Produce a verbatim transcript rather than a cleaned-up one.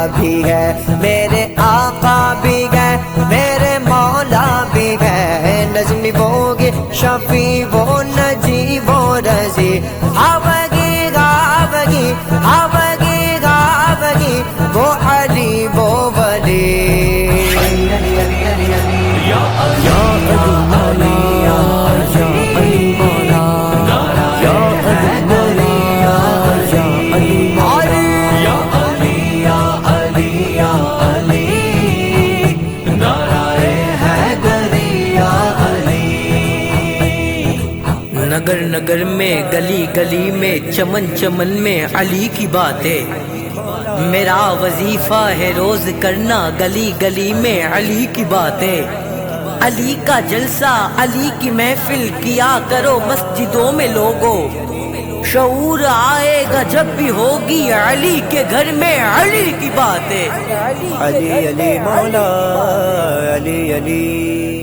بھی ہے، میرے آقا بھی گئے، میرے مولا بھی گئے، نظمی وہ گے شفیع وہ نجی وہ رضی، آوگی گاوگی آوگی گاوگی وہ علی وہ ولی۔ یا علی مولا، یا علی مولا، یا علی مولا، یا علی مولا، یا علی یا علی یا علی، نعرہ حیدری یا علی۔ نگر نگر میں گلی گلی میں چمن چمن میں علی کی باتیں، میرا وظیفہ ہے روز کرنا گلی گلی میں علی کی باتیں، علی کا جلسہ علی کی محفل کیا کرو مسجدوں میں لوگوں، شعور آئے گا جب بھی ہوگی علی کے گھر میں علی کی باتیں۔ علی علی مولا، علی علی